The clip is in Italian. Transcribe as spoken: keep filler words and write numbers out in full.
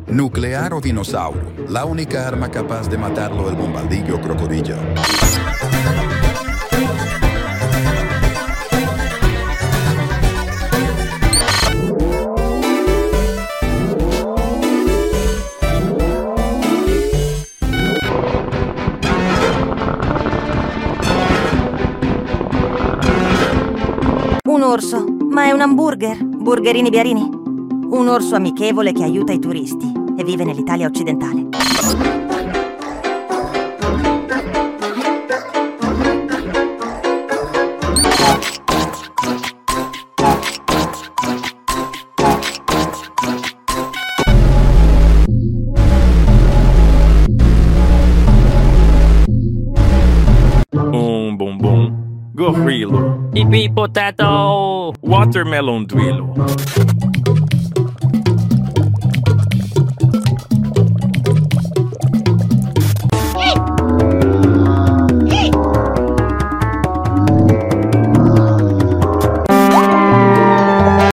Nuclear o dinossauro, la única arma capaz de matarlo el bombardillo crocodilo. Un orso, ma è un hamburger. Burgerini Biarini. Un orso amichevole che aiuta i turisti e vive nell'Italia occidentale. Un bombom, gorrillo, hippie potato, watermelon duelo.